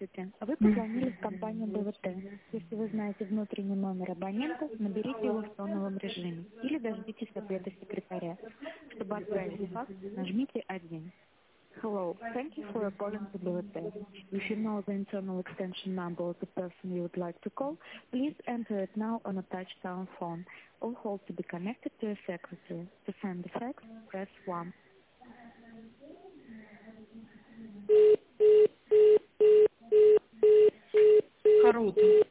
Здравствуйте. Вы позвонили в компанию БВТ. Если вы знаете внутренний номер абонента, наберите его в тоновом режиме или дождитесь ответа секретаря. Чтобы отправить факс, нажмите 1. Hello, thank you for calling to BVT. If you know the internal extension number of the person you would like to call, please enter it now on a touch-tone phone or hold to be connected to a secretary. To send the fax, press 1. Харуто.